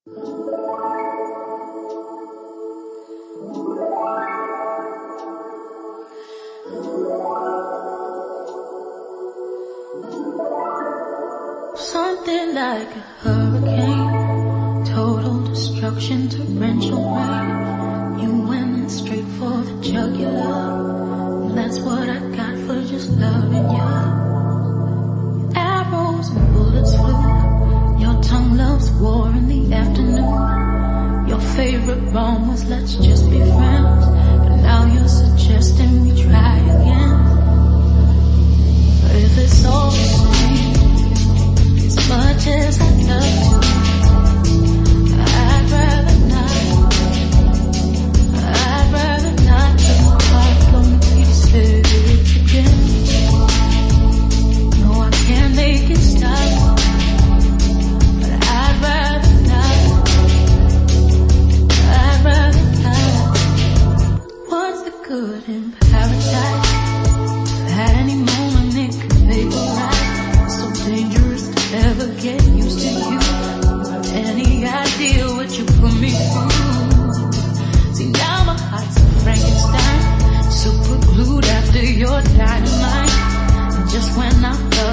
Something like a hurricane, total destruction, torrential rain. You went in straight for the jugular, and that's what I got for just loving you. Arrows and bullets flew, your tongue loves war in the afternoon. Your favorite rhyme was let's just be friends, but now you're suggesting we try again. But if it's all the same, as much as I love you, I'd rather not let my heart go to pieces again. No, I can't make it stop, but I'd rather not. What's the good in paradise? At any moment it could vaporize. So dangerous to ever get used to you. Have any idea what you put me through? See, now my heart's a Frankenstein, super glued after your dynamite. And just when I felt